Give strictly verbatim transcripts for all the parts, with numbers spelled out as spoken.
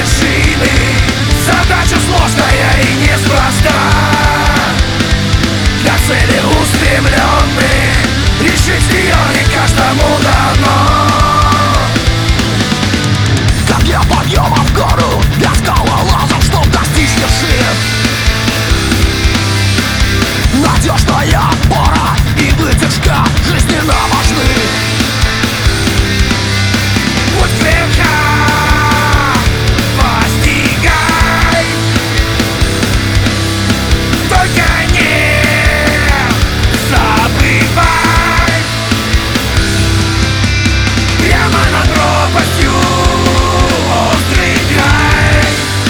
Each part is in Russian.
вершины. Задача сложная и неспроста. Для цели устремленных решить ее не каждому дано. Как для подъема в гору, для скалолазов, чтоб достичь вершин. Надежная опора и выдержка жизненно важны. Путь вверха постигай, только не забывай. Прямо над пропастью острый край.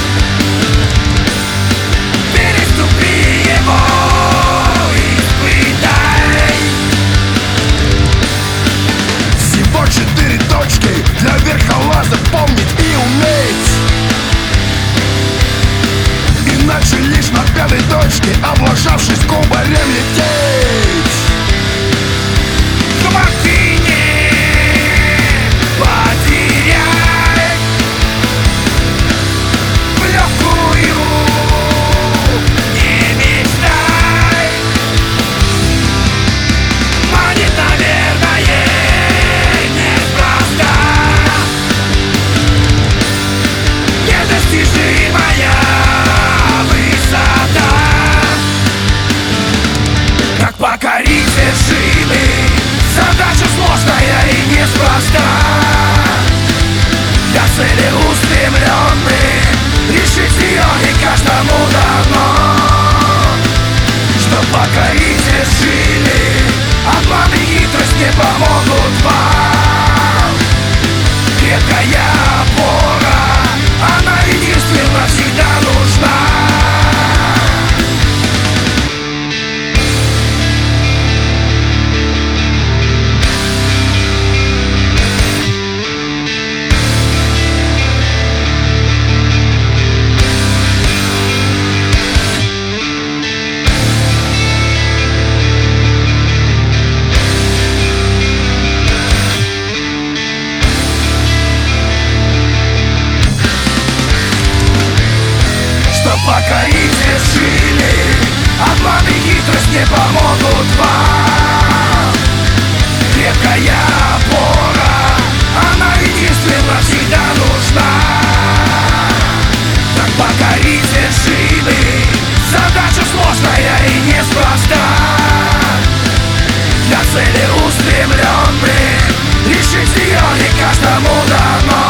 Переступи его, испытай. Всего четыре точки для верхолаза помнить и уметь. Иначе лишь на пятой точке, облажавшись, кубарем лететь. Хвати, не потеряй в легкую, не мечтай. Манит, наверное, неспроста. Недостижимая высота. Как покорить вершины? Задача сложная и неспроста. Для цели устремленных решить ее не каждому дано. Чтоб покорить вершины, обман и хитрость не помогут вам. Крепкая опора, она единственно всегда нужна. Чтоб покорить вершины, обман и хитрость не помогут вам. Крепкая опора, она единственно всегда нужна. Как покорить вершины? Задача сложная и неспроста. Для цели устремленных решить ее не каждому дано.